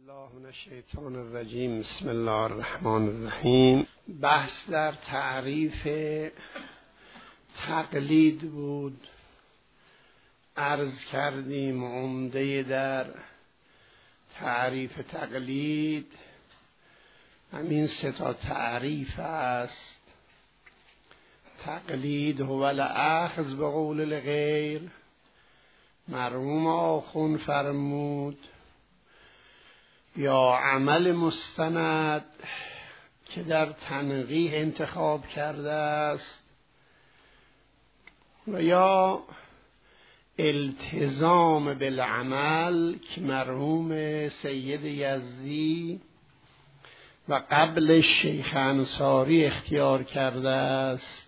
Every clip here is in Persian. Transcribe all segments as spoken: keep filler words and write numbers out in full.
الله من الشیطان الرجیم. بسم الله الرحمن الرحیم. بحث در تعریف تقلید بود. عرض کردیم عمده در تعریف تقلید همین سه تا تعریف است. تقلید هو الاخذ به قول الغیر. مرحوم آخوند فرمود یا عمل مستند که در تنقیح انتخاب کرده است و یا التزام بالعمل که مرحوم سید یزدی و قبل شیخ انصاری اختیار کرده است.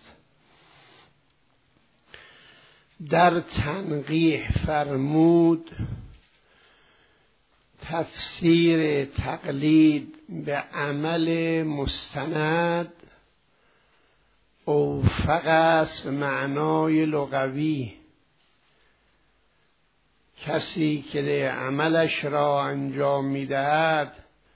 در تنقیح فرمود تفسیر تقلید به عمل مستند اوفق است به معنای لغوی. کسی که عملش را انجام می‌دهد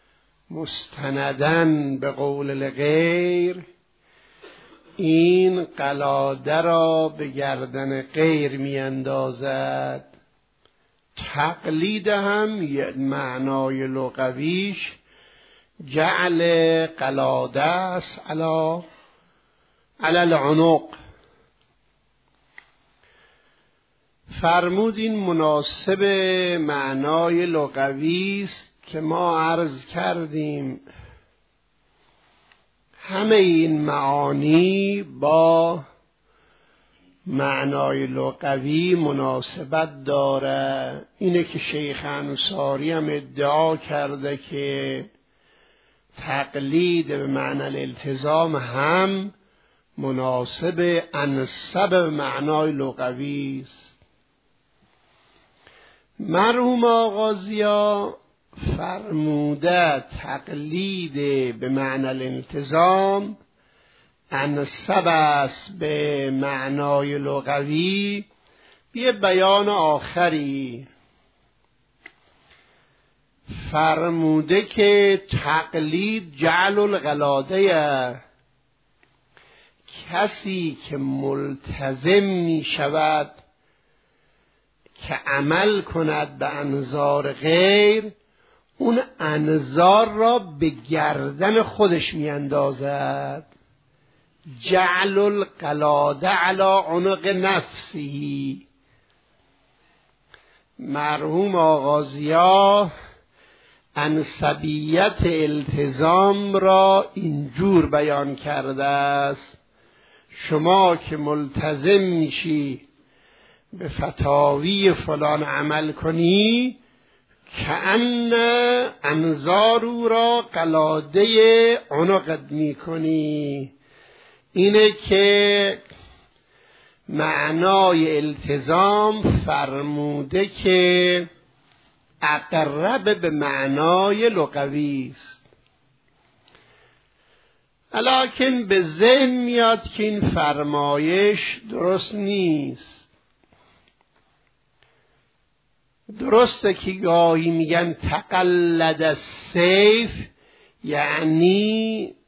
مستندن به قول الغیر، این قلاده را به گردن غیر می‌اندازد. تقلید هم یه معنای لغویش جعل قلاده است علی علی العنق. فرمود این مناسب معنای لغوی است که ما عرض کردیم. همه این معانی با معنای لغوی مناسبت داره. اینه که شیخ انصاری هم ادعا کرده که تقلید به معنی الالتزام هم مناسب انسب به معنای لغوی است. مرحوم آغازیا فرموده تقلید به معنی الالتزام انسب است به معنای لغوی. یه بیان آخری فرموده که تقلید جعل القلاده، کسی که ملتزم می شود که عمل کند به انظار غیر، اون انظار را به گردن خودش می اندازد. جعل القلاده علی عنق نفسی. مرحوم آغازیا انسبیت التزام را اینجور بیان کرده است: شما که ملتزم میشی به فتاوی فلان عمل کنی، کأن انظار او را قلاده عنقت میکنی. اینه که معنای التزام فرموده که اقرب به معنای لغوی است. لکن به ذهن میاد که این فرمایش درست نیست. درسته که گاهی میگن تقلد السیف، یعنی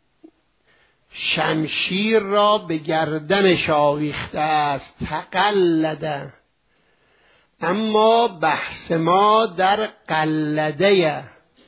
شمشیر را به گردنش آویخته است، تقلده. اما بحث ما در قلده.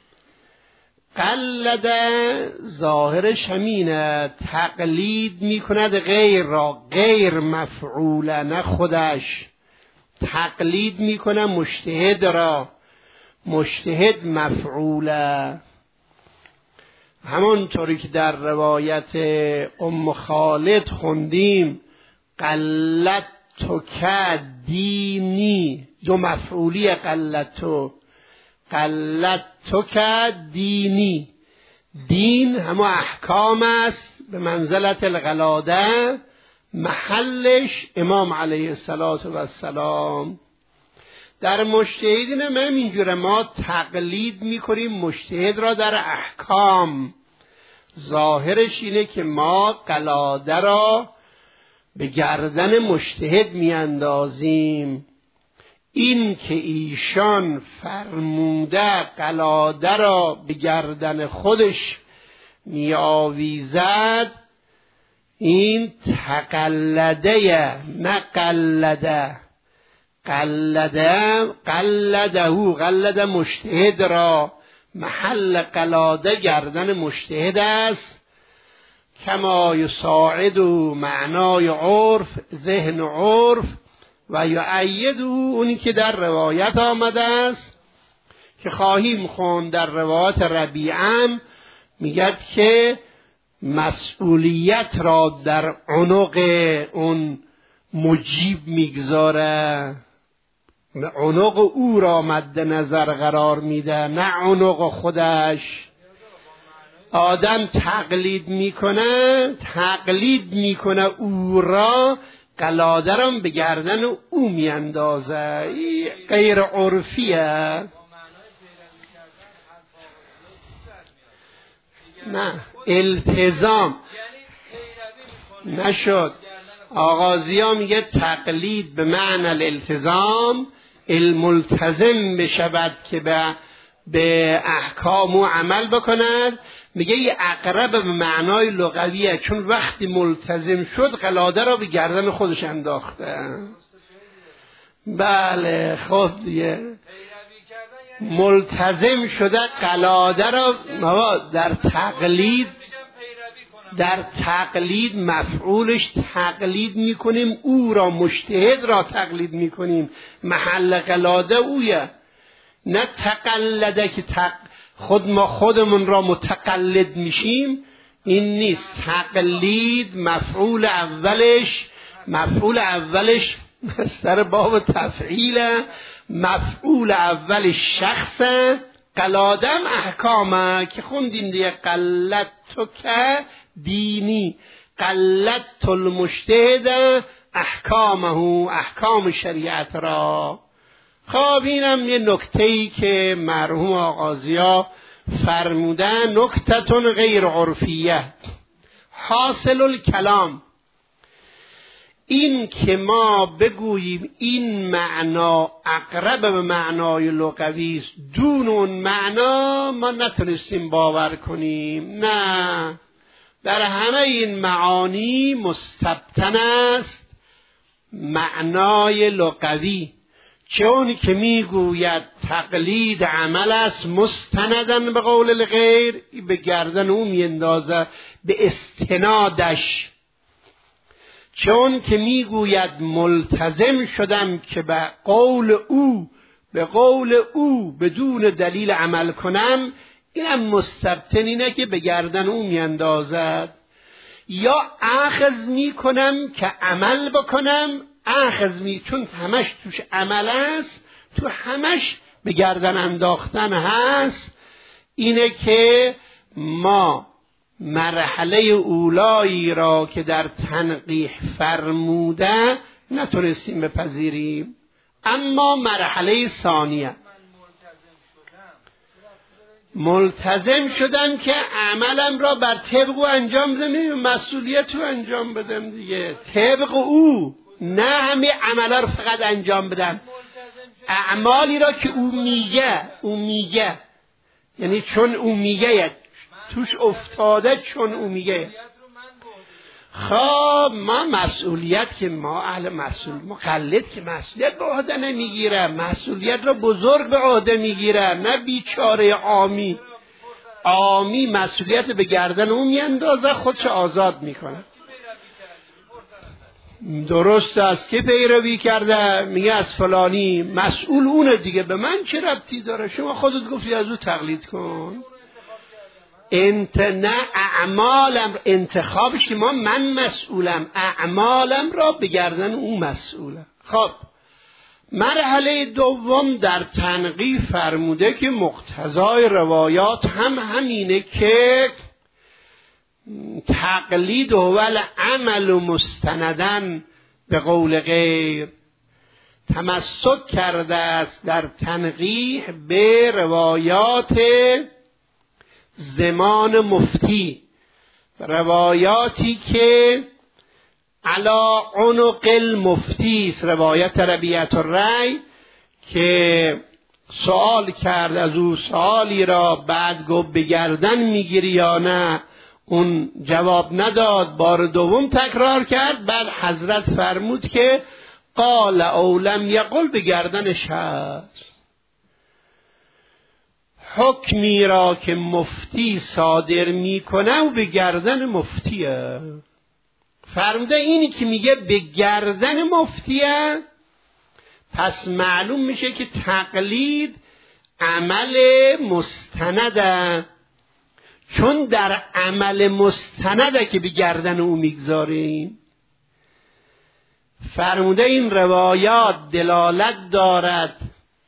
قلده ظاهرش همینه، تقلید میکند غیر را، غیر مفعوله نه خودش. تقلید میکنه مجتهد را، مجتهد مفعوله. همونطوری که در روایت ام خالد خوندیم قلدتو که دینی، دو مفعولی قلدتو، قلدتو که دینی. دین همه احکام است به منزلت القلاده، محلش امام علیه السلام. در مجتهدین هم اینجوره، ما تقلید میکنیم مجتهد را در احکام. ظاهرش اینه که ما قلاده را به گردن مجتهد میاندازیم. این که ایشان فرموده قلاده را به گردن خودش می آویزد، این تقلده نه قلده. قلده قلده قلده مجتهد را، محل قلاده گردن مجتهد است. کما یساعد معنای عرف ذهن عرف و یؤید اونی که در روایت آمده است که خواهیم خوند در روایت ربیعم میگد که مسئولیت را در عنق اون مجیب میگذاره، عنق او را مد نظر قرار میده نه عنق خودش. آدم تقلید میکنه تقلید میکنه او را، قلاده را به گردن او میاندازه. این غیر عرفیه. نه التزام نشد. آغازی ها میگه تقلید به معنی الالتزام، الملتزم بشود که به به احکام و عمل بکند. میگه یه اقرب به معنای لغویه، چون وقتی ملتزم شد قلاده را به گردن خودش انداخته. بله خب دیگه ملتزم شده قلاده را. در تقلید در تقلید مفعولش تقلید میکنیم، او را مجتهد را تقلید میکنیم، محل قلاده اویه. نه تقلده که تق... خود ما خودمون را متقلد میشیم، این نیست. تقلید مفعول اولش مفعول اولش مصدر باب تفعیله، مفعول اولش شخصه. قلادم احکامه که خوندیم دیگه، قلت تو که دینی قلت المجتهد احکامه، احکام شریعت را. خب اینم یه نکته‌ای که مرحوم آغازیا فرمودن، نکتتون غیر عرفیه. حاصل الکلام این که ما بگوییم این معنا اقرب به معنای لغوی است، دون اون معنا ما نتونستیم باور کنیم. نه، در همه این معانی مستبطن است معنای لغوی. چون که میگوید تقلید عمل است مستندن به قول الغیر، به گردن او میندازه به استنادش. چون که میگوید ملتزم شدم که به قول او به قول او بدون دلیل عمل کنم، اینم مستبطن اینه که به گردن او میاندازد. یا اخذ میکنم که عمل بکنم، اخذ می چون همش توش عمل است، تو همش به گردن انداختن هست. اینه که ما مرحله اولایی را که در تنقیح فرموده نتونستیم بپذیریم. اما مرحله ثانیه ملتزم شدم که عملم را بر طبق او انجام بدم، مسئولیت رو انجام بدم دیگه، طبق او، نه همه عملا رو فقط انجام بدم، اعمالی را که او میگه او میگه یعنی چون او میگه توش افتاده، چون او میگه. خب ما مسئولیت که ما اهل مسئول مقلد که مسئولیت به عهده نمیگیره، مسئولیت را بزرگ به عهده میگیره، نه بیچاره عامی. عامی مسئولیت به گردن اون میاندازه، خودش آزاد میکنه. درست است که پیروی کرده، میگه از فلانی، مسئول اونه دیگه، به من چه ربطی داره؟ شما خودت گفتی از او تقلید کن. انت نه اعمالم انتخابش که ما من مسئولم، اعمالم را به گردن او مسئوله. خب مرحله دوم در تنقیح فرموده که مقتضای روایات هم همینه که تقلید هو العمل مستندن به قول غیر. تمسک کرده است در تنقیح به روایات زمان مفتی، روایاتی که علا عنق المفتی است، روایت ربیعة الرأی که سوال کرد از او سوالی را، بعد گفت به گردن میگیری یا نه؟ اون جواب نداد، بار دوم تکرار کرد. بعد حضرت فرمود که قال او لم یقل به گردنش هست. حکمی را که مفتی صادر میکنه و به گردن مفتیه. فرموده اینی که میگه به گردن مفتیه، پس معلوم میشه که تقلید عمل مستنده، چون در عمل مستنده که به گردن او میگذاریم. فرموده این روایات دلالت دارد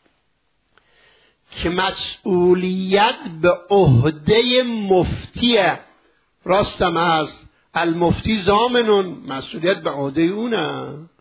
که مسئولیت به عهده مفتیه. راستم هست، المفتی ضامنون، مسئولیت به عهده اونه.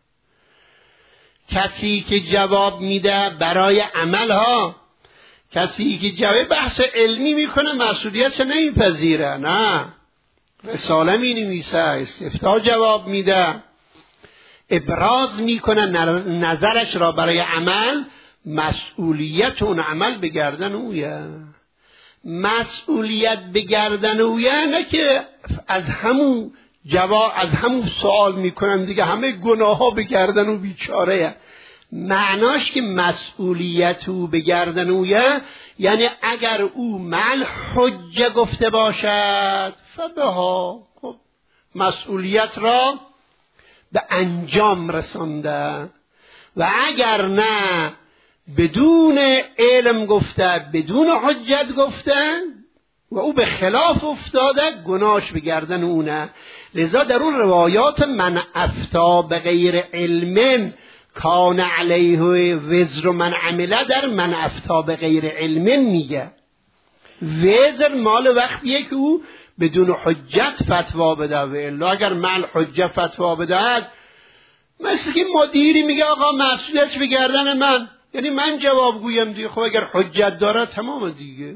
کسی که جواب میده برای عمل ها، کسی که جواب بحث علمی میکنه مسئولیتش نمیپذیره، نه، رساله می نویسه، استفتاء جواب میده، ابراز میکنه نظرش را برای عمل، مسئولیت اون عمل به گردن اویه. مسئولیت به گردن اویه، نه که از همون جواب از همون سوال میکنن دیگه همه گناه ها به گردن او بیچاره. معناش که مسئولیت او به گردن اویه یعنی اگر او مل حجه گفته باشد فبها، خب مسئولیت را به انجام رسانده، و اگر نه بدون علم گفته، بدون حجت گفته و او به خلاف افتاده، گناهش به گردن اونه. لذا در اون روایات من افتا به غیر علم کان علیه وزر من عمله، در من افتا به غیر علم میگه وزر مال وقتیه که او بدون حجت فتوا بده، و الا اگر من حجت فتوا بده، مثل که مدیری میگه آقا مسئولیتش به گردن من، یعنی من جواب گویم دیگه. خب اگر حجت داره تمام دیگه.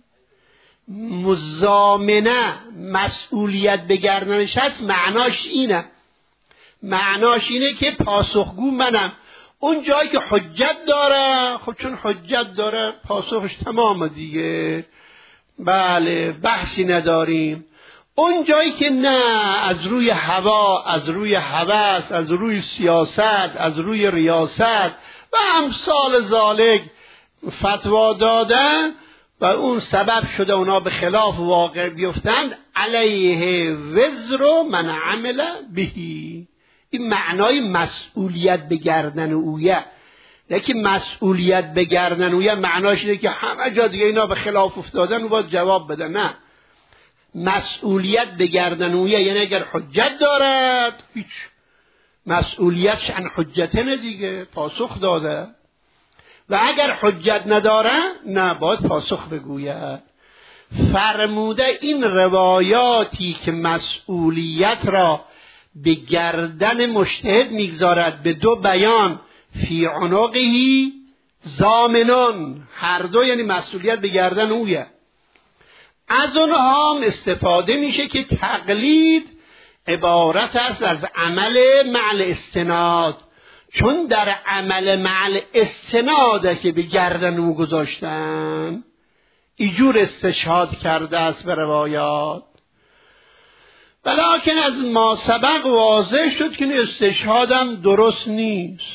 مزامنه مسئولیت به گردنش هست، معناش اینه، معناش اینه که پاسخگو منم. اون جایی که حجت داره، خب چون حجت داره پاسخش تمام دیگه، بله بحثی نداریم. اون جایی که نه، از روی هوا، از روی هوس، از روی سیاست، از روی ریاست و امثال ذالک فتوا دادن و اون سبب شده اونا به خلاف واقع بیفتند، علیه وزر من عمل بهی. این معنای مسئولیت به گردن اویه. یکی مسئولیت به گردن اویه معناش اینه که همه جا دیگه اینا به خلاف افتادن و باید جواب بدن. نه، مسئولیت به گردن اویه یعنی اگر حجت دارد هیچ، مسئولیتش عن حجتنه دیگه، پاسخ داده. و اگر حجت نداره نه، باید پاسخ بگوید. فرموده این روایاتی که مسئولیت را به گردن مجتهد میگذارد به دو بیان، فی عنقهی ضامنون، هر دو یعنی مسئولیت به گردن اویه. از اونها هم استفاده میشه که تقلید عبارت است از عمل مع استناد، چون در عمل مع استناده که به گردن او گذاشتن، اینجور استشهاد کرده است به روایات. ولیکن از ما سبق واضح شد که این استشهادم درست نیست.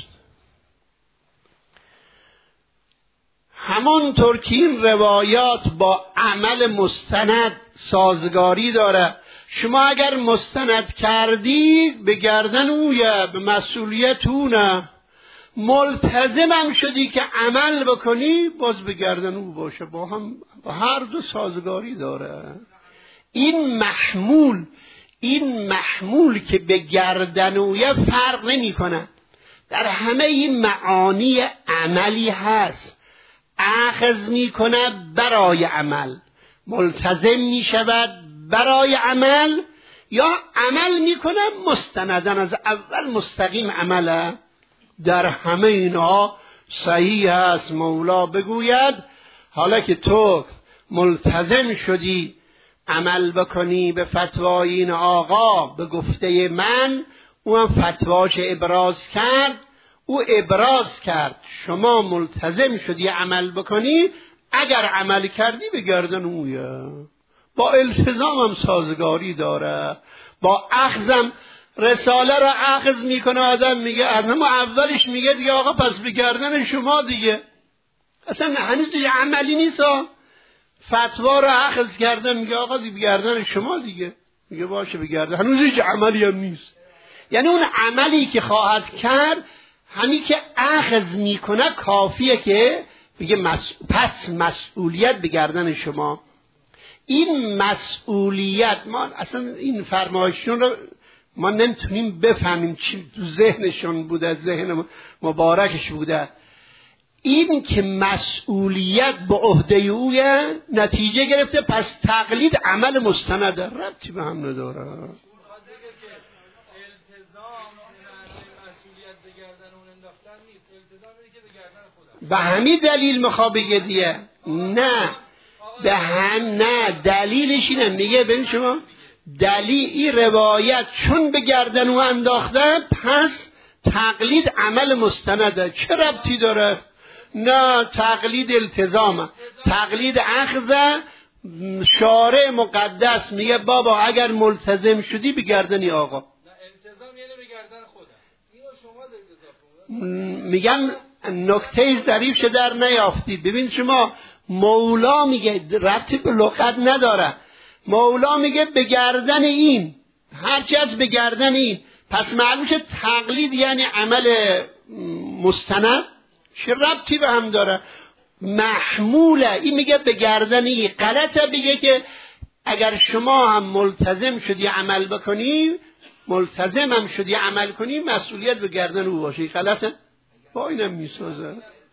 همانطور که این روایات با عمل مستند سازگاری داره، شما اگر مستند کردی به گردن اویه، به مسئولیت اونه، ملتزمم شدی که عمل بکنی باز به گردن او باشه، با هم با هر دو سازگاری داره. این محمول این محمول که به گردن اویه فرق نمی کنه، در همه این معانی عملی هست. اخذ می کنه برای عمل، ملتزم می شود برای عمل، یا عمل می کنه مستندن از اول مستقیم عمله. در همه اینها صحیح است مولا بگوید حالا که تو ملتزم شدی عمل بکنی به فتوای این آقا، به گفته من، او هم فتواش ابراز کرد، او ابراز کرد شما ملتزم شدی عمل بکنی، اگر عمل کردی به گردن اویه. با التزام هم سازگاری داره، با اخذم رساله را اخذ میکنه آدم، میگه از ما اولش میگه دیگه آقا پس به گردن شما دیگه، اصلا هنوز دیگه عملی نیست. فتوا را اخذ کرده میگه آقا دیگه به گردن شما دیگه، میگه باشه به گردن، هنوز هیچ عملی هم نیست. یعنی اون عملی که خواهد کرد همین که اخذ میکنه کافیه که بگه مس... پس مسئولیت به گردن شما. این مسئولیت، ما اصلا این فرمایشون رو ما نمیتونیم بفهمیم چی تو ذهنشون بوده، ذهن مبارکش بوده. این که مسئولیت به عهده اویه، نتیجه گرفته، پس تقلید عمل مستند ربطی به هم نداره. به همین دلیل میخوا بگه دیگه نه به هم نه دلیلش اینه، میگه ببین شما دلیل این روایت چون به گردن او انداخته پس تقلید عمل مستنده. چه ربطی داره؟ نه تقلید التزامه، تقلید اخذه. شارع مقدس میگه بابا اگر ملتزم شدی به گردنی آقا. نه التزام یعنی به گردن خودم. اینو شما دارید اضافه میگم نکته ظریف شه در نیافتید. ببین شما مولا میگه ربطی به لغت نداره، مولا میگه به گردن این، هرچی از به گردن این، پس معلوم شه تقلید یعنی عمل مستند. چه ربطی به هم داره؟ محموله. این میگه به گردن این. غلطه بگه که اگر شما هم ملتزم شدی عمل بکنی، ملتزم هم شدی عمل کنی، مسئولیت به گردن او باشه. غلطه؟ با اینم میسازه.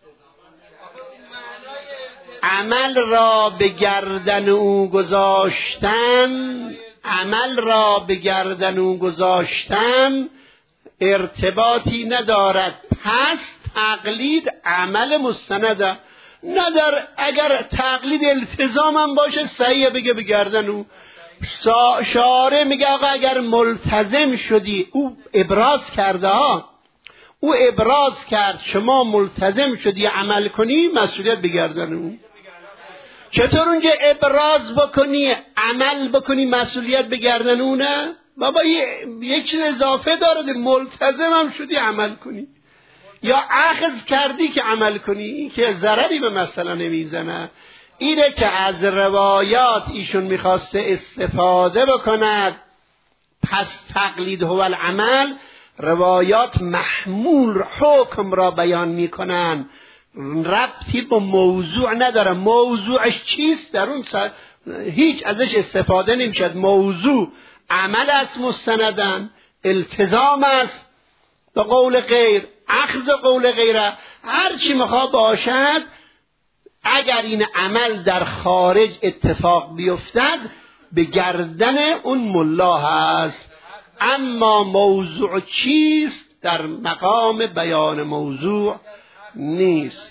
عمل را به گردن او گذاشتن، عمل را به گردن او گذاشتن ارتباطی ندارد، پس تقلید عمل مستنده. ندار اگر تقلید التزام هم باشه صحیح، بگه به گردن او. شارع میگه آقا اگر ملتزم شدی، او ابراز کرده ها، او ابراز کرد شما ملتزم شدی عمل کنی، مسئولیت به گردن او. چطور اونجا ابراز بکنی عمل بکنی مسئولیت به گردن او؟ نه بابا یک چیز اضافه داره، ملتزم هم شدی عمل کنی یا اخذ کردی که عمل کنی، این که ضرری به مسئله نمیزنه. اینه که از روایات ایشون میخواسته استفاده بکند. پس تقلید هو العمل، روایات محمول حکم را بیان میکنن، ربطی با موضوع نداره. موضوعش چیست در اون سا... هیچ ازش استفاده نمیشد. موضوع عمل است مستندن، التزام است به قول غیر، اخذ قول غیره، هر چی میخوا باشد. اگر این عمل در خارج اتفاق بیفتد به گردن اون ملا هست. اما موضوع چیست در مقام بیان موضوع نیست.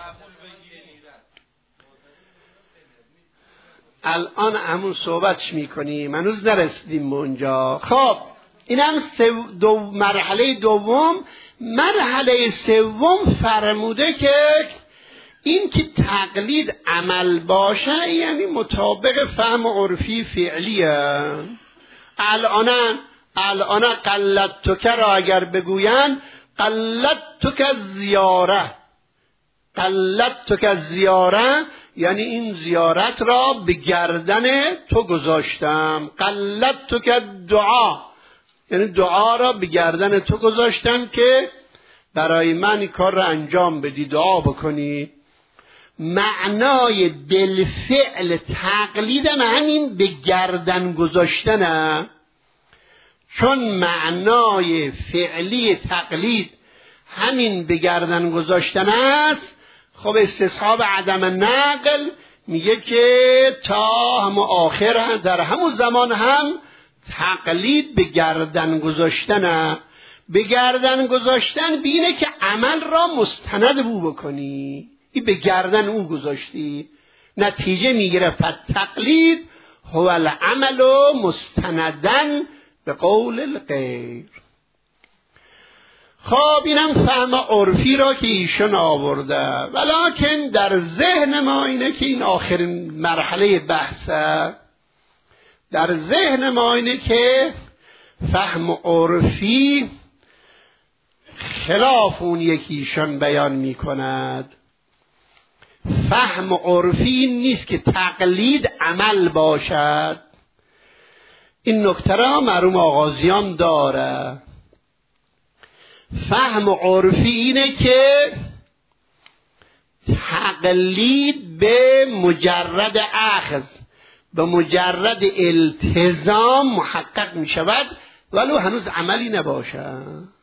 الان همون صحبتش میکنیم، هنوز نرسیدیم اونجا. خب اینم دو مرحله دوم. مرحله سوم فرموده که این که تقلید عمل باشه یعنی مطابق فهم عرفی فعلیه. الان الان قلدتک را اگر بگوین قلدتک زیاره، قلدتک زیاره یعنی این زیارت را به گردن تو گذاشتم. قلدتک دعا یعنی دعا را به گردن تو گذاشتم که برای من این کار را انجام بدی، دعا بکنی. معنای بالفعل تقلید همین به گردن گذاشتنه، چون معنای فعلی تقلید همین به گردن گذاشتن است. خب استصحاب عدم نقل میگه که تا هم آخر در همون زمان هم تقلید به گردن گذاشتن. به گردن گذاشتن بینه که عمل را مستند بو بکنی، این به گردن او گذاشتی، نتیجه میگیره. فالتقلید هو العمل مستندن به قول الغیر. خب اینم فهم عرفی را که ایشون آورده، ولیکن در ذهن ما اینه که این آخرین مرحله بحثه. در ذهن ما اینه که فهم عرفی خلاف اون یکیشان بیان می کند. فهم عرفی این نیست که تقلید عمل باشد. این نکته را مرحوم آغازیان داره. فهم عرفی اینه که تقلید به مجرد اخذ، به مجرد التزام محقق می شود ولو هنوز عملی نباشه.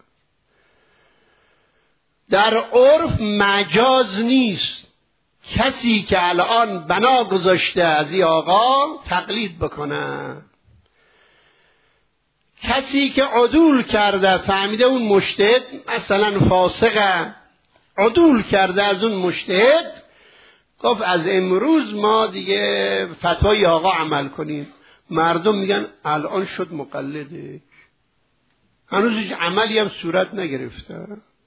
در عرف مجاز نیست. کسی که الان بنا گذاشته از این آقا تقلید بکنه، کسی که عدول کرده فهمیده اون مجتهد مثلا فاسقه، عدول کرده از اون مجتهد، گفت از امروز ما دیگه فتوای آقا عمل کنیم. مردم میگن الان شد مقلده، هنوز هیچ عملی هم صورت نگرفته.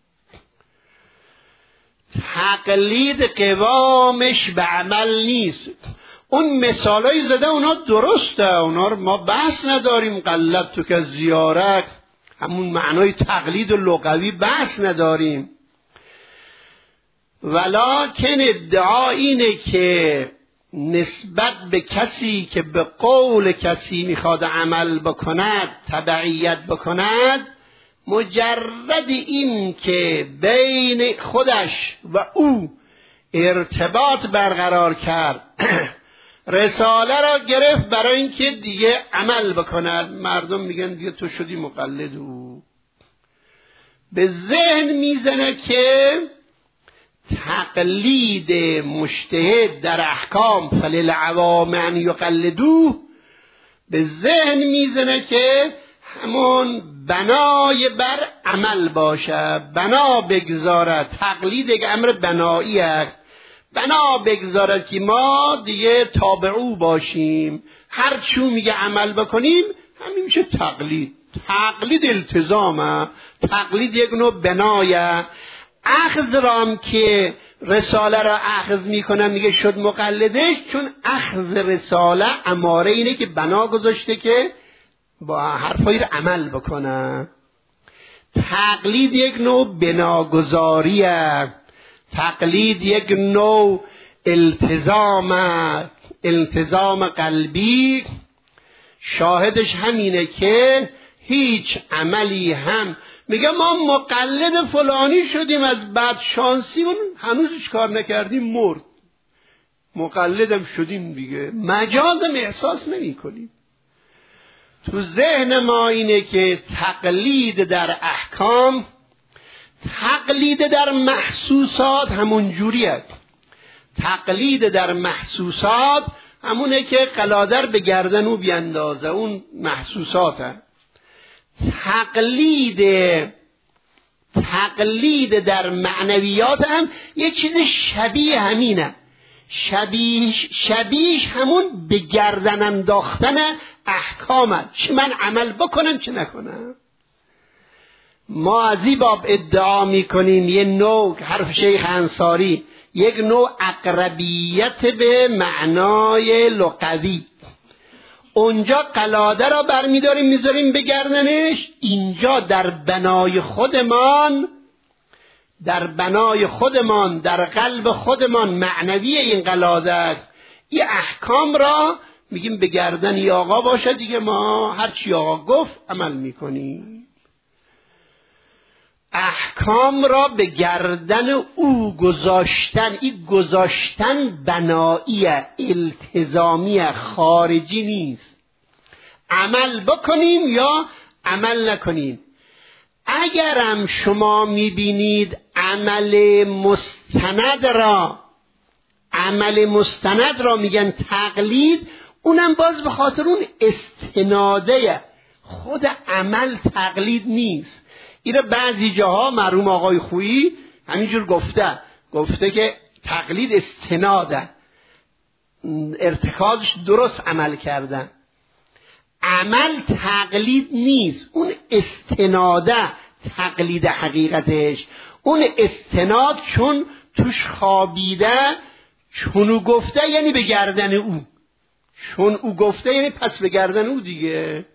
تقلید قوامش به عمل نیست. اون مثالای زده اونا درسته، اونا رو ما بحث نداریم. قلت تو که زیارت، همون معنای تقلید و لغوی بحث نداریم. ولکن ادعا اینه که نسبت به کسی که به قول کسی میخواد عمل بکند، تبعیت بکند، مجرد این که بین خودش و او ارتباط برقرار کرد، رساله را گرفت برای اینکه دیگه عمل بکند، مردم میگن دیگه تو شدی مقلد. او به ذهن میزنه که تقلید مجتهد در احکام فللعوام ان یقلدوه، به ذهن میزنه که همون بنای بر عمل باشه، بنا بگذارد. تقلید یک امر بنایی است، بنا بگذارد که ما دیگه تابعو باشیم، هر چو میگه عمل بکنیم همین میشه تقلید. تقلید التزامه، تقلید یک نوع بنایه. اخذ رام که رساله را اخذ میکنه میگه شد مقلدش، چون اخذ رساله اماره اینه که بنا گذاشته که با حرفایی رو عمل بکنه. تقلید یک نوع بناگذاریه، تقلید یک نوع التزامه، التزام قلبی. شاهدش همینه که هیچ عملی هم میگه ما مقلد فلانی شدیم، از بعد شانسیمون هنوزش کار نکردیم مرد، مقلدم شدیم دیگه، مجازم احساس نمی کنیم. تو ذهن ما اینه که تقلید در احکام، تقلید در محسوسات همون جوریه. تقلید در محسوسات همونه که قلادر به گردن او بیندازه، اون محسوساته. تقلید تقلید در معنویات هم یه چیز شبیه همینه، شبیهش شبیهش همون به گردن انداختن احکامه، چه من عمل بکنم چه نکنم. ما از این باب ادعا میکنیم یه نوع، حرف شیخ انصاری، یک نوع اقربیت به معنای لغوی. اونجا قلاده را برمیداریم میذاریم به گردنش، اینجا در بنای خودمان، در بنای خودمان، در قلب خودمان معنوی این قلاده، این احکام را میگیم به گردن ای آقا باشه دیگه، ما هر چی آقا گفت عمل میکنیم. احکام را به گردن او گذاشتن، این گذاشتن بناییه، التزامیه، خارجی نیست. عمل بکنیم یا عمل نکنیم. اگرم شما میبینید عمل مستند را، عمل مستند را میگن تقلید، اونم باز به خاطر اون استناده، خود عمل تقلید نیست. اینه بعضی جاها مرحوم آقای خویی همینجور گفته، گفته که تقلید استناده، ارتکازش درست عمل کردن. عمل تقلید نیست، اون استناده تقلید حقیقتش. اون استناد چون توش خوابیده، چون او گفته یعنی به گردن او، چون او گفته یعنی پس به گردن او دیگه.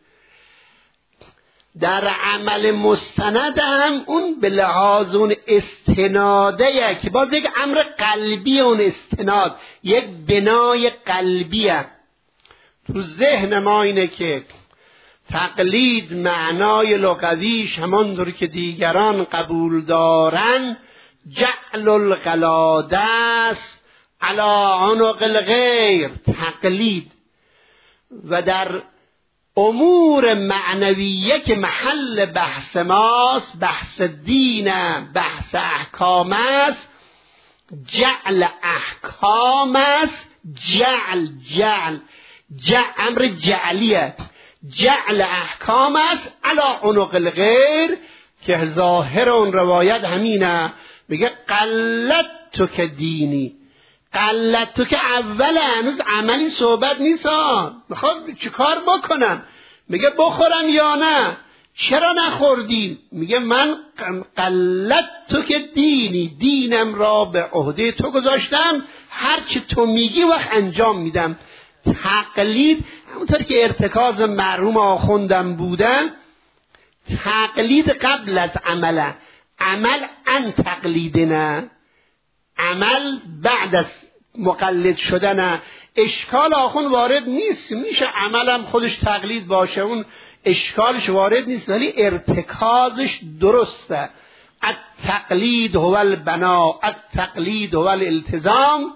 در عمل مستند هم اون به لحاظ اون استناده که باز یک امر قلبی، اون استناد یک بنای قلبیه. تو ذهن ما اینه که تقلید معنای لغویش همانطور که دیگران قبول دارن جعل القلاده است علی عنق الغیر، تقلید. و در امور معنویه که محل بحث ماست، بحث دین، بحث احکام است، جعل احکام است. جعل جعل جعل امر جعلیه، جعل احکام است علی عنق الغیر، که ظاهر اون روایت همینه، میگه قلت تو که دینی، قلت تو که اوله، هنوز عملی صحبت نیست، میخواد چیکار بکنم؟ میگه بخورم یا نه؟ چرا نخوردین؟ میگه من قلت تو که دینی، دینم را به عهده تو گذاشتم، هر چی تو میگی وقت انجام میدم. تقلید همونطور که ارتکاز مرحوم آخوندم بودن، تقلید قبل از عمله، عمل ان تقلید نه، عمل بعد از مقلد شدن. اشکال آخون وارد نیست، میشه عملم خودش تقلید باشه، اون اشکالش وارد نیست، ولی ارتکازش درسته. التقلید هو البنا، التقلید هو الالتزام،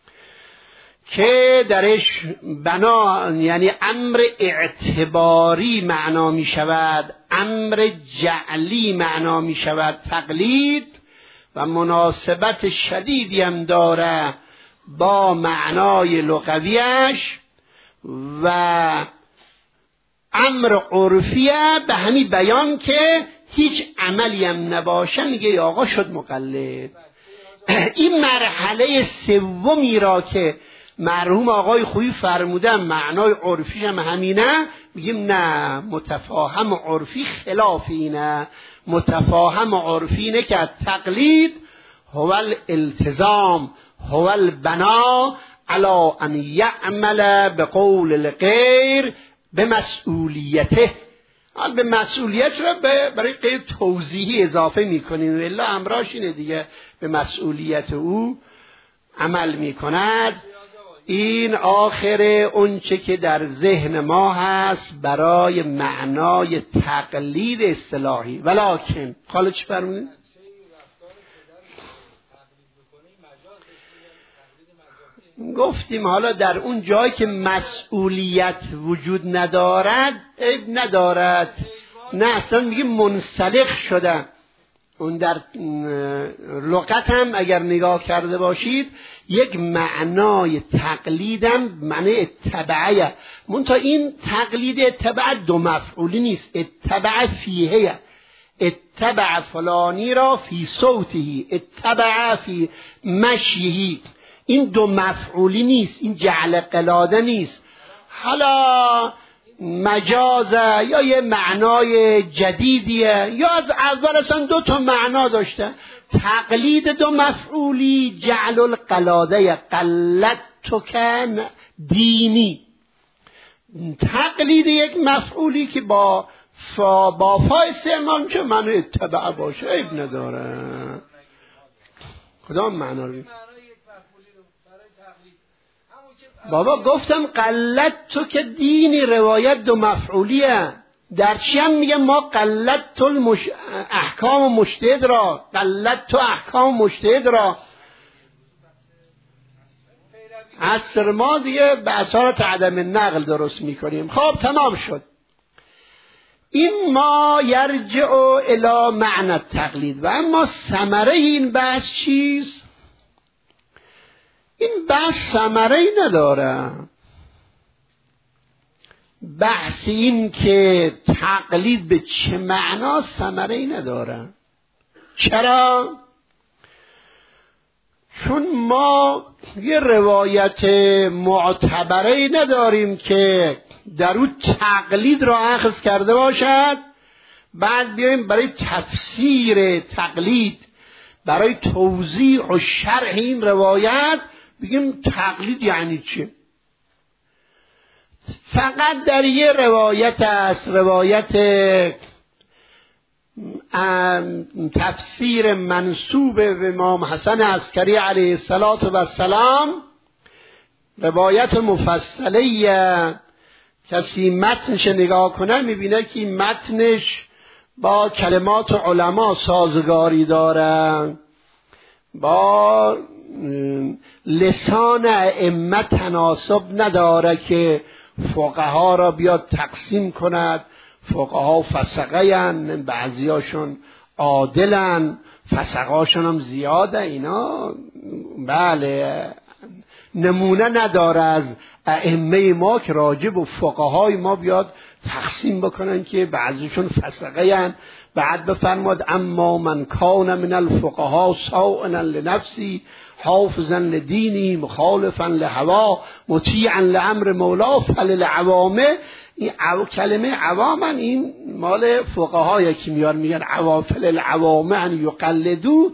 که درش بنا یعنی امر اعتباری معنا می شود، امر جعلی معنا می شود تقلید، و مناسبت شدیدی هم داره با معنای لغویش و امر عرفیه، به همین بیان که هیچ عملی هم نباشه میگه یا آقا شد مقلد. این مرحله سومی را که مرحوم آقای خویی فرمودن معنای عرفی هم همینه، میگیم نه، متفاهم عرفی خلاف اینه. متفاهم عرفی اینه که تقلید هو الالتزام هو البنا علی ان یعمل بقول الغیر به مسئولیته. حال به مسئولیت را برای قید توضیحی اضافه میکنیم، الا امراش اینه دیگه، به مسئولیت او عمل میکند. این آخر اونچه که در ذهن ما هست برای معنای تقلید اصطلاحی. ولکن حالا چی فرمودید؟ گفتیم حالا در اون جایی که مسئولیت وجود ندارد عیب ندارد، نه اصلا میگه منسلخ شده. اون در لغت هم اگر نگاه کرده باشید یک معنای تقلیدم معنی اتبعیه، منتها این تقلید اتبع دو مفعولی نیست، اتبع فیهه، اتبع فلانی را فی صوتهی، اتبع فی مشیهی، این دو مفعولی نیست، این جعل قلاده نیست. حالا مجازه یا یه معنای جدیدیه یا از اول اصلا دو تا معنا داشته. تقلید دو مفعولی جعل القلاده، قلت تو کن دینی. تقلید یک مفعولی که با فا با فا استعمال چه معنی اتبع باشه عیب نداره. کدام معنا رو بابا گفتم قلت تو که دینی روایت دو مفعولیه. در چی هم میگه ما قلت تو المش... احکام مجتهد را، قلت تو احکام مجتهد را. عصر ما دیگه به اثارت عدم نقل درست میکنیم. خب تمام شد. این ما یرجع الی معنی تقلید. و اما ثمره این بحث چیست؟ این بحث ثمره‌ای نداره. بحث این که تقلید به چه معنا ثمره‌ای نداره. چرا؟ چون ما یه روایت معتبره‌ای نداریم که در اون تقلید را اخذ کرده باشد بعد بیایم برای تفسیر تقلید، برای توضیح و شرح این روایت بگیم تقلید یعنی چه. فقط در یه روایت است، روایت تفسیر منسوب به امام حسن عسکری علیه السلام، روایت مفصله. کسی متنش نگاه کنه میبینه که این متنش با کلمات علما سازگاری داره، با لسان ائمه تناسب نداره که فقها را بیاد تقسیم کند. فقها فسقه هن، بعضی هاشون عادلن، فسقه هاشون هم زیاده. اینا بله نمونه نداره از ائمه ما که راجب و فقهای ما بیاد تقسیم بکنن که بعضیشون فسقه هن. بعد بفرماد اما من کان من الفقها صائنا لنفسی حافظا لدینی مخالفا لهوا مطیعا لامر مولا فللعوامه. این عو... کلمه عوامن این مال فقهای که میار میگن عوافل العوامه ان یقلدو.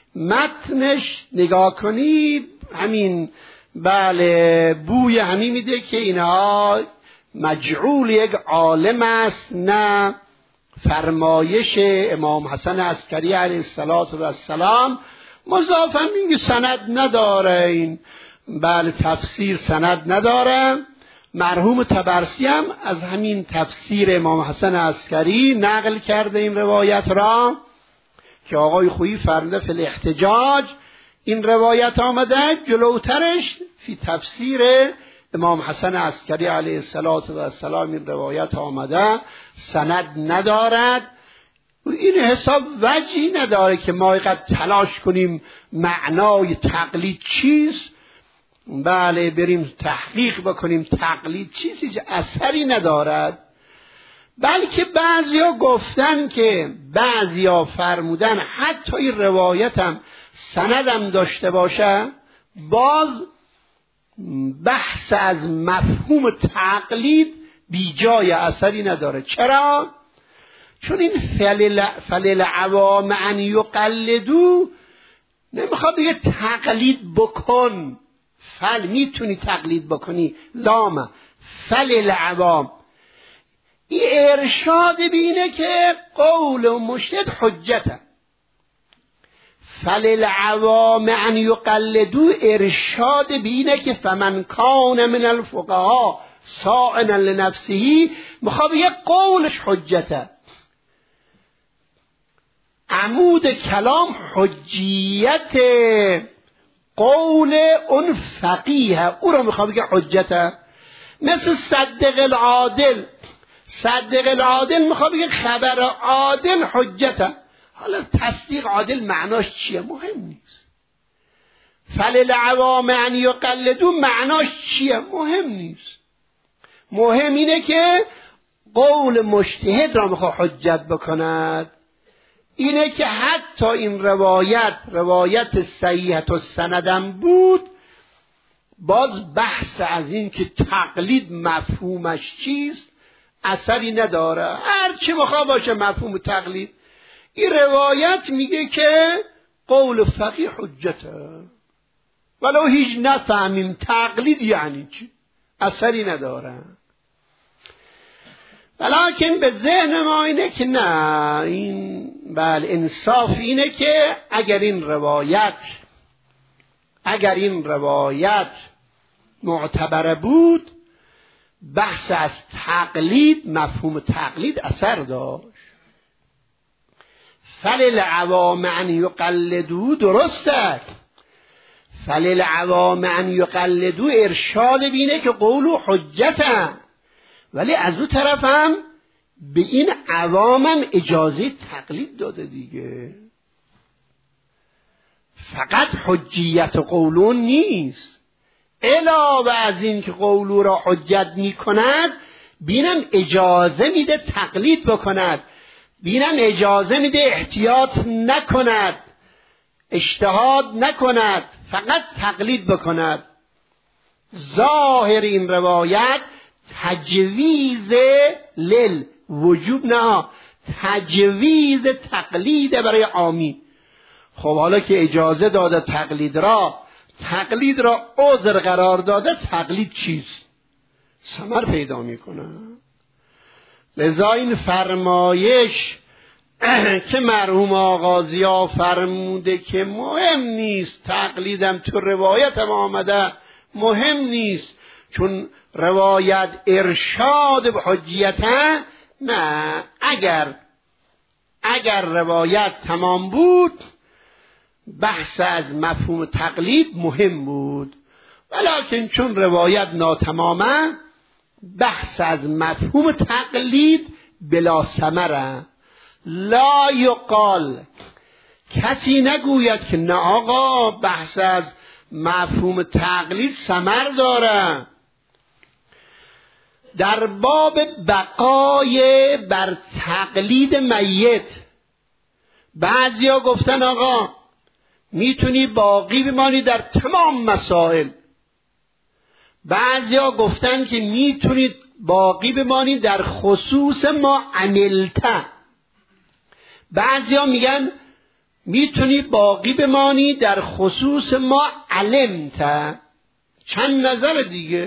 متنش نگاه کنید همین بله بوی همین میده که اینها مجعول یک عالم است، نه فرمایش امام حسن عسکری علیه السلام. مضافاً میگه سند نداره، این بله تفسیر سند نداره. مرحوم طبرسی هم از همین تفسیر امام حسن عسکری نقل کرده این روایت را که آقای خویی فرموده فی الاحتجاج. این روایت آمده جلوترش فی تفسیر امام حسن عسکری علیه السلام این روایت آمده، سند ندارد. این حساب وجهی نداره که ما اینقدر تلاش کنیم معنای تقلید چیست، بله بریم تحقیق بکنیم تقلید چیزی که اثری ندارد. بلکه بعضیا گفتن که بعضیا فرمودن حتی این روایتم سندم داشته باشه باز بحث از مفهوم تقلید بی جای اثری نداره. چرا؟ چون این فلل عوام ان یقلدو نمیخواد بگه تقلید بکن، فل میتونی تقلید بکنی، لام فلل عوام. این ارشاد بینه که قول و مجتهد حجته. فلل عوام ان یقلدو ارشاد بینه که فمن کان من الفقها صائنا لنفسه، میخواد بگه قولش حجته. عمود کلام حجیت قول اون فقیه، او رو میخوام بگه حجته. مثل صدق العادل، صدق العادل میخوام بگه خبر عادل حجته. حالا تصدیق عادل معناش چیه مهم نیست. فللعوام ان یقلدو معناش چیه مهم نیست. مهم اینه که قول مجتهد را میخواد حجت بکند. اینه که حتی این روایت روایت صحیحت و سندم بود، باز بحث از این که تقلید مفهومش چیست اثری نداره. هرچی مخواه باشه مفهوم تقلید. این روایت میگه که قول فقیه حجته، ولو هیچ نفهمیم تقلید یعنی چی اثری نداره. ولیکن به ذهن ما اینه که نه، این بله انصاف اینه که اگر این روایت اگر این روایت معتبر بود، بحث از تقلید مفهوم تقلید اثر داشت. فللعوام ان یقلدو درسته، فللعوام ان یقلدو ارشاد بینه که قولو حجته، ولی از اون طرف هم به این عوامم اجازه تقلید داده دیگه. فقط حجیت قولون نیست، علاوه از این که قولو را حجت می کند بینم اجازه میده تقلید بکند، بینم اجازه میده احتیاط نکند، اجتهاد نکند، فقط تقلید بکند. ظاهر این روایت تجویز لیل وجوب نه، تجویز تقلید برای عامی. خب حالا که اجازه داده تقلید را، تقلید را عذر قرار داده، تقلید چیست؟ ثمر پیدا میکنه. لذا این فرمایش که مرحوم آغازیا فرموده که مهم نیست تقلیدم تو روایتم آمده، مهم نیست چون روایت ارشاد به حجیته، نه، اگر اگر روایت تمام بود بحث از مفهوم تقلید مهم بود، ولیکن چون روایت ناتمامه بحث از مفهوم تقلید بلا ثمره. لا یقال، کسی نگوید که نه آقا بحث از مفهوم تقلید ثمر داره. در باب بقای بر تقلید میت بعضیا گفتن آقا میتونی باقی بمانی در تمام مسائل، بعضیا گفتن که میتونید باقی بمانی در خصوص ما عملته، بعضیا میگن میتونی باقی بمانی در خصوص ما علمته. چند نظر دیگه.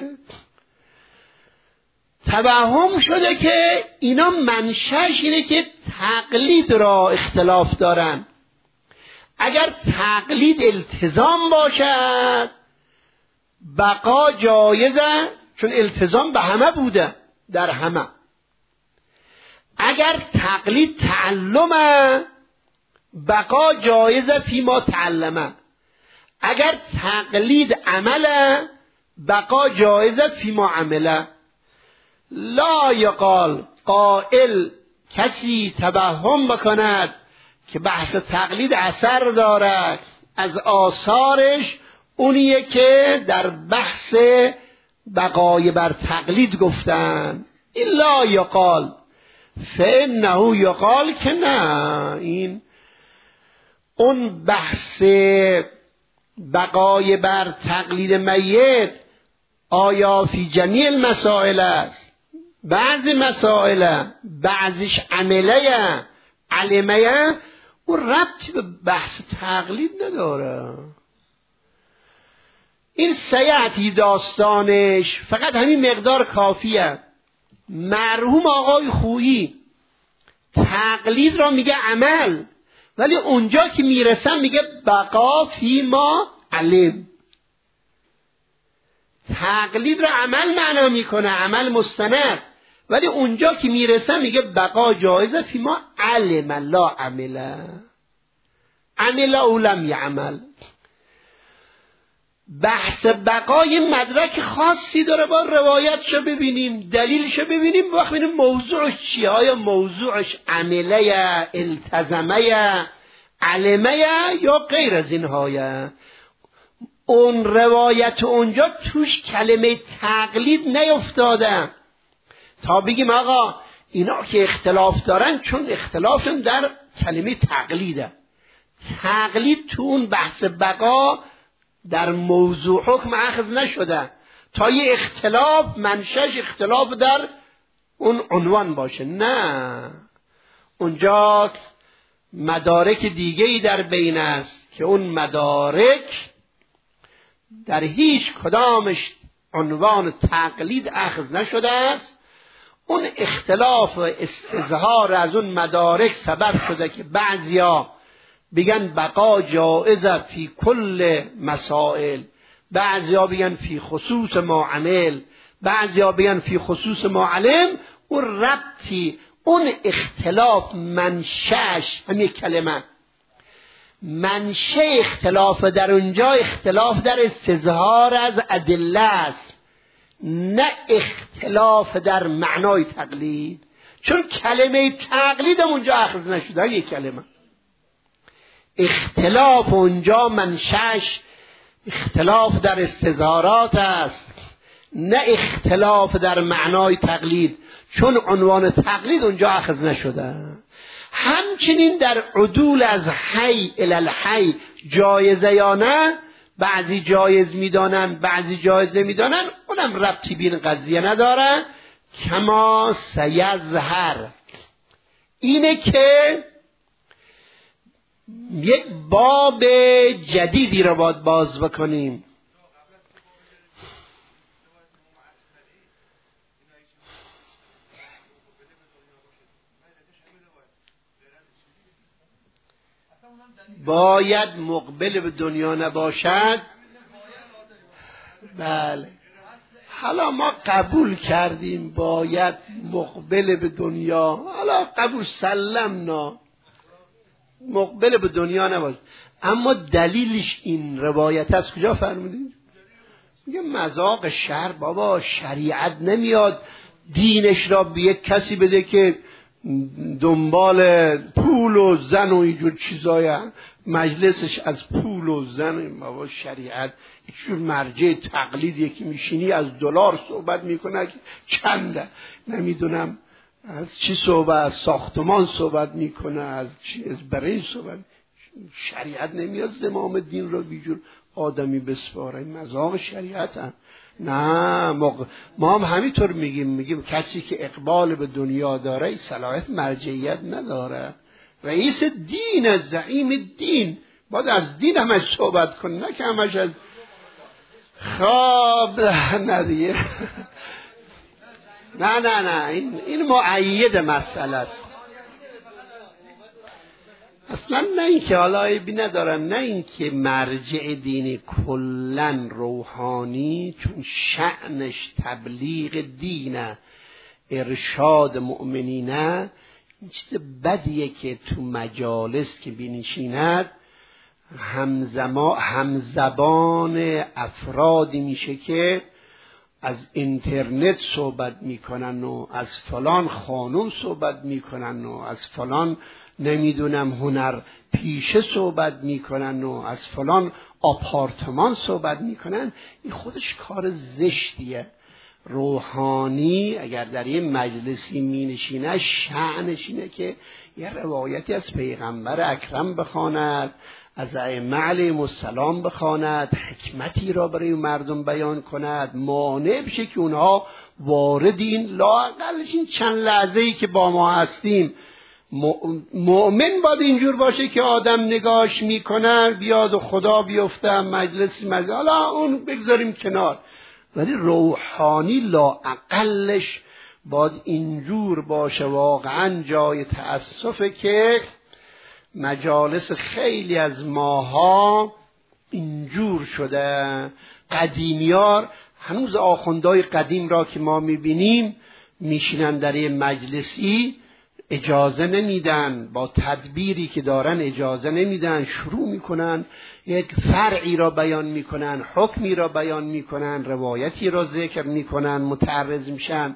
توهم شده که اینا منشأش اینه که تقلید را اختلاف دارن. اگر تقلید التزام باشد بقا جایزه، چون التزام به همه بوده در همه. اگر تقلید تعلمه بقا جایزه فی ما تعلمه. اگر تقلید عمله بقا جایزه فی ما عمله. لا یقال قائل، کسی توهم بکند که بحث تقلید اثر دارد، از آثارش اونیه که در بحث بقای بر تقلید گفتن. الا یقال فانه یقال، که نه، این اون بحث بقای بر تقلید میت آیا فی جمیع المسائل است، بعضی مسائل بعضیش عمله علمه، او ربطی به بحث تقلید نداره. این سیعتی داستانش فقط همین مقدار کافیه. مرحوم آقای خویی تقلید را میگه عمل، ولی اونجا که میرسن میگه بقا فی ما علم. تقلید را عمل معنا میکنه، عمل مستند، ولی اونجا که میرسه میگه بقا جایزه فی ما علم لا عمله. عمل او لم یعمل. بحث بقای مدرک خاصی داره، با روایتشو ببینیم، دلیلشو ببینیم، وقت ببینیم موضوعش چیه. آیا موضوعش عمله، التزمه، علمه یا غیر از اینهایه. اون روایت اونجا توش کلمه تقلید نیفتاده تا بگیم آقا اینا که اختلاف دارن چون اختلافشون در کلمه تقلیده. تقلید تو اون بحث بقا در موضوع حکم اخذ نشده تا یه اختلاف منشأش اختلاف در اون عنوان باشه. نه، اونجا مدارک دیگه‌ای در بین است که اون مدارک در هیچ کدامش عنوان تقلید اخذ نشده است. اون اختلاف و استظهار از اون مدارک سبب شده که بعضیا بگن بقا جائزه فی کل مسائل، بعضیا بگن فی خصوص ما عمل، بعضیا بگن فی خصوص ما علم. اون ربطی، اون اختلاف منشأش همین کلمه، منشأ اختلاف در اونجا اختلاف در استظهار از ادله است، نه اختلاف در معنای تقلید. چون کلمه تقلید اونجا اخذ نشده، یک کلمه. اختلاف اونجا منشأش اختلاف در استظهارات است، نه اختلاف در معنای تقلید، چون عنوان تقلید اونجا اخذ نشده. همچنین در عدول از حی الی الحی جایزه یا نه، بعضی جایز میدانن بعضی جایز نمیدانن، اونم ربطی به این قضیه نداره. کما سیظهر اینه که یک باب جدیدی رو باید باز بکنیم. باید مقبل به دنیا نباشد. بله، حالا ما قبول کردیم باید مقبل به دنیا، حالا قبول سلمنا مقبل به دنیا نباشد، اما دلیلش این روایت است. کجا فرمودید؟ میگه مذاق شهر بابا، شریعت نمیاد دینش را به یک کسی بده که دنبال پول و زن و اینجور چیزای، مجلسش از پول و زن. بابا شریعت اینجور مرجع تقلید، یکی میشینی از دلار صحبت میکنه که چنده، نمیدونم از چی صحبت، از ساختمان صحبت میکنه، از چی، از برای صحبت. شریعت نمیاد زمام دین رو بیجور آدمی بسپاره. مذاق شریعت هم نه. ما هم همینطور میگیم، میگیم کسی که اقبال به دنیا داره صلاحیت مرجعیت نداره. رئیس دین، زعیم دین، باید از دین همش صحبت کنه، نه که همش از خواب ندیه. نه نه نه این این مؤید مسئله است. اصلا نه این که حالا عیبی ندارم، نه این که مرجع دینی کلن روحانی، چون شأنش تبلیغ دینه، ارشاد مؤمنینه، این چیز بدیه که تو مجالس که بنشیند همزمان همزبان افرادی میشه که از اینترنت صحبت میکنن و از فلان خانوم صحبت میکنن و از فلان نمیدونم هنر پیشه صحبت میکنن و از فلان آپارتمان صحبت میکنن. این خودش کار زشتیه. روحانی اگر در یه مجلسی می نشینه، شأنش اینه که یه روایتی از پیغمبر اکرم بخواند، از ائمه علیهم السلام بخواند، حکمتی را برای مردم بیان کند، مانع بشه که اونها وارد این لااقلش این چند لحظه‌ای که با ما هستیم. مؤمن باید اینجور باشه که آدم نگاش میکنن بیاد و خدا بیفته مجلسی مجلس، حالا اون بگذاریم کنار، ولی روحانی لااقلش باید اینجور باشه. واقعا جای تأسفه که مجالس خیلی از ماها اینجور شده. قدیمیار هنوز آخوندهای قدیم را که ما میبینیم میشینن در یه مجلسی، اجازه نمیدن، با تدبیری که دارن اجازه نمیدن، شروع میکنن یک فرعی را بیان میکنن، حکمی را بیان میکنن، روایتی را ذکر میکنن، متعرض میشن.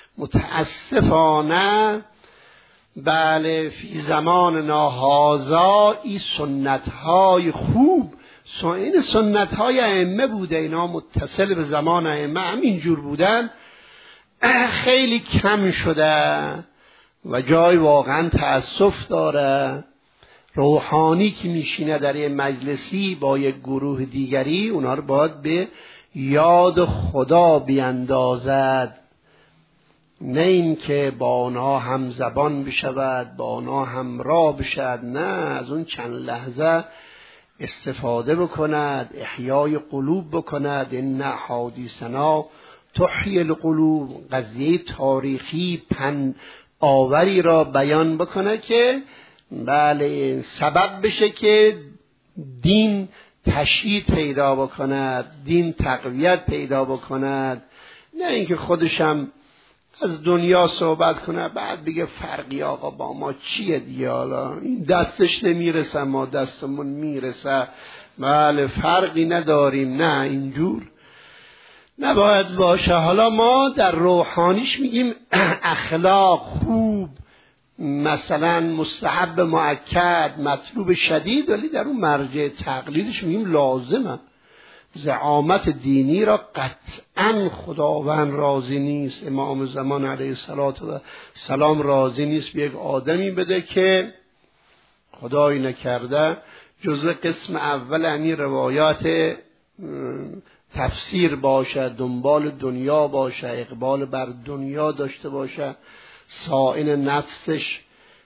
متاسفانه بله فی زمان ناهازا این سنتهای خوب، این سنتهای ائمه بوده، اینا متصل به زمان ائمه همینجور بودن، خیلی کم شده و جای واقعا تأسف داره. روحانی که میشینه در یه مجلسی با یک گروه دیگری، اونا رو باید به یاد خدا بیندازد، نه این که با آنها همزبان بشود، با آنها همراه بشود، نه، از اون چند لحظه استفاده بکند، احیای قلوب بکند. این حدیثنا تحیی القلوب، قضیه تاریخی پن آوری را بیان بکنه که بله سبب بشه که دین تشییع پیدا بکند، دین تقویت پیدا بکند، نه اینکه خودشم از دنیا صحبت کنه بعد بگه فرقی آقا با ما چیه دیگه، حالا این دستش نمیرسه ما دستمون میرسه، بله فرقی نداریم. نه، اینجور نباید باشه. حالا ما در روحانیش میگیم اخلاق خوب، مثلا مستحب مؤکد، مطلوب شدید، ولی در اون مرجع تقلیدش میگیم لازمه. زعامت دینی را قطعا خداوند راضی نیست، امام زمان علیه السلام راضی نیست به یک آدمی بده که خدایی نکرده جزء قسم اول همین روایات تفسیر باشه، دنبال دنیا باشه، اقبال بر دنیا داشته باشه، سائل نفسش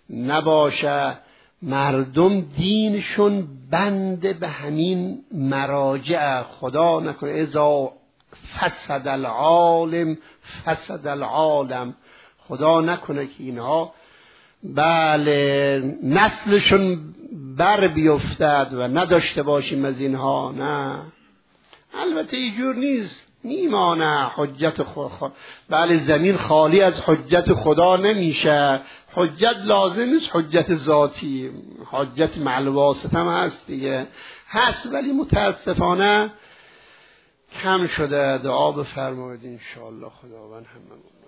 نباشه مردم دینشون بند به همین مراجع. خدا نکنه اذا فسد العالم فسد العالم، خدا نکنه که اینها بله نسلشون بر بیفتد و نداشته باشیم از اینها. نه البته اینجور نیست، میمانه حجت خدا. بله زمین خالی از حجت خدا نمیشه. حجت لازم نیست حجت ذاتی، حجت مع الواسطه هم هست دیگه، هست ولی متاسفانه کم شده. دعا بفرمایید ان شاء الله خداوند هممون